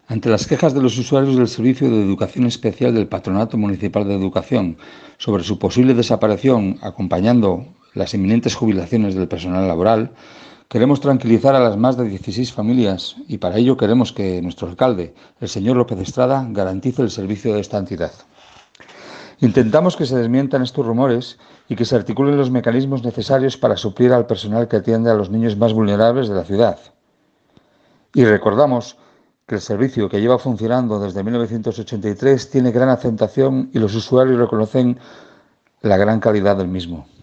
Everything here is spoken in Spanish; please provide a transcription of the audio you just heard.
Ante las quejas de los usuarios del Servicio de Educación Especial del Patronato Municipal de Educación sobre su posible desaparición acompañando las inminentes jubilaciones del personal laboral, queremos tranquilizar a las más de 16 familias y para ello queremos que nuestro alcalde, el señor López Estrada, garantice el servicio de esta entidad. Intentamos que se desmientan estos rumores y que se articulen los mecanismos necesarios para suplir al personal que atiende a los niños más vulnerables de la ciudad. Y recordamos que el servicio, que lleva funcionando desde 1983, tiene gran aceptación y los usuarios reconocen la gran calidad del mismo.